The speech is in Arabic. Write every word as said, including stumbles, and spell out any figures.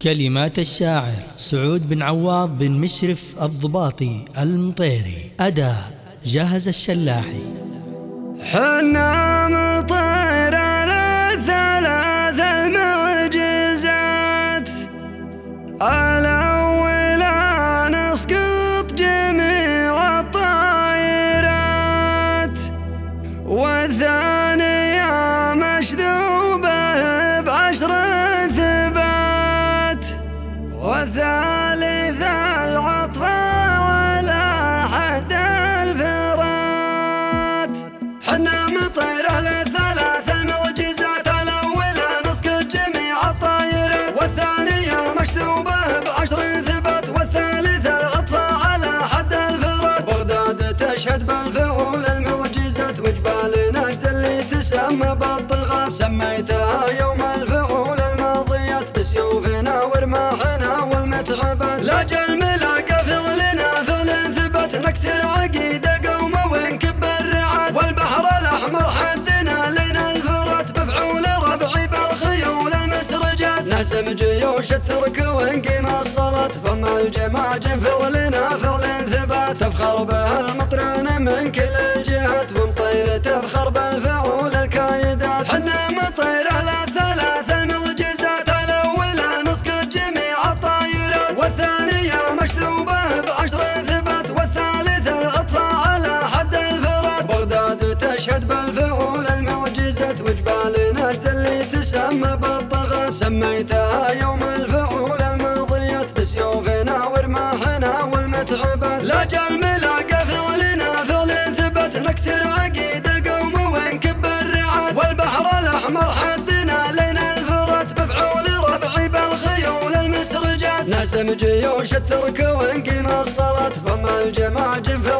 كلمات الشاعر سعود بن عواض بن مشرف الضباطي المطيري. أداء جاهز الشلاحي. حنا مطير على ثلاث المعجزات، الأول نسقط جميع الطائرات، والثانية مشذوبة بعشر ثبات، والثالثة العطف على حد الفرات. حنا مطير على ثلاث المعجزات، الأولى نسقط جميع الطائرات، والثانية مشذوبة بعشر ثبات، والثالثة العطف على حد الفرات. بغداد تشهد بالفعول المعجزات، وجبال نجد اللي تسمى بالطغاة، سميتها يوم الفعول الماضيات، بسيوفنا ورماحنا والمتعبات. لاجل ملاقى فعلنا فعل ثبات، نكسر عقيدة قوم ونكب الرعاد، والبحر الأحمر حدنا لنا الفرات، بفعول ربعي بالخيول المسرجات. نهزم جيوش الترك ونقيم الصلاة، فما الجماجم فعلنا فعل ثبات، تفخر به المطران من كل الجهات، ومطير تفخر بالفعول الكايدات. حنا مطير على ثلاث المعجزات، الأولى نسقط جميع الطائرات، والثانية مشذوبة بعشر ثبات، والثالثة العطف على حد الفرات. بغداد تشهد بالفعول المعجزات، وجبال نجد اللي تسمى بالطغاة، سميتها يوم الفعول الماضيات، بسيوفنا ورماحنا والمتعبات. لاجل ملاقى فعلنا فعل ثبات، نكسر عقيد القوم ونكب الرعاد، والبحر الأحمر حدنا لنا الفرات، بفعول ربعي بالخيول المسرجات. نهزم جيوش الترك ونقيم الصلاة، فما الجماجم